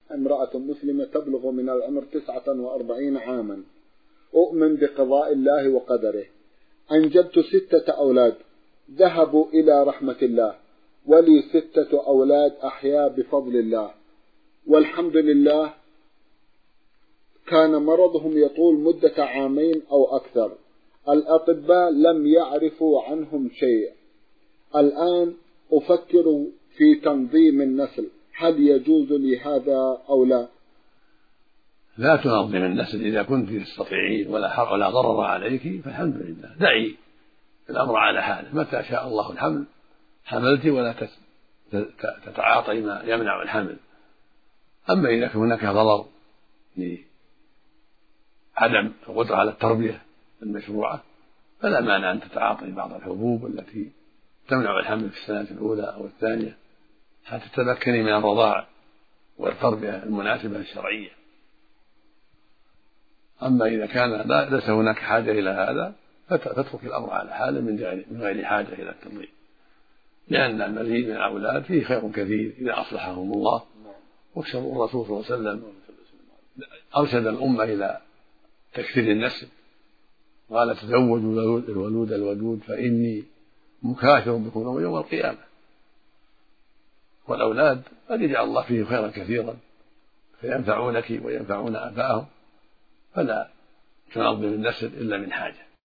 امرأة مسلمة تبلغ من العمر 49 عاما، أؤمن بقضاء الله وقدره، أنجبت 6 أولاد ذهبوا إلى رحمة الله، ولي 6 أولاد أحياء بفضل الله، والحمد لله. كان مرضهم يطول مدة 2 عام أو أكثر، الأطباء لم يعرفوا عنهم شيء. الآن أفكر في تنظيم النسل، هل يجوز لي هذا أو لا؟ لا تنظم النسل إذا كنت تستطيعين ولا ضرر عليك فالحمد لله، دعي الأمر على حاله، متى شاء الله الحمل حملت ولا تتعاطي ما يمنع الحمل. أما إذا كان هناك ضرر لعدم القدرة على التربية المشروعة فلا مانع أن تتعاطي بعض الحبوب التي تمنع الحمل في السنة الأولى أو الثانية حتى تتمكني من الرضاع والتربية المناسبة الشرعية. أما إذا كان ليس هناك حاجة إلى هذا فتترك الأمر على حاله من غير حاجة إلى التنظيم، لأن المزيد من الأولاد فيه خير كثير إذا أصلحهم الله. والرسول صلى الله عليه وسلم أرشد الأمة إلى تكثير النسل، قال تزوجوا الولود الودود فإني مكاثر بكم يوم القيامة. والأولاد قد يجعل الله فيه خيرا كثيرا فينفعونك وينفعون آباءهم، فلا تنظم النسل إلا من حاجة.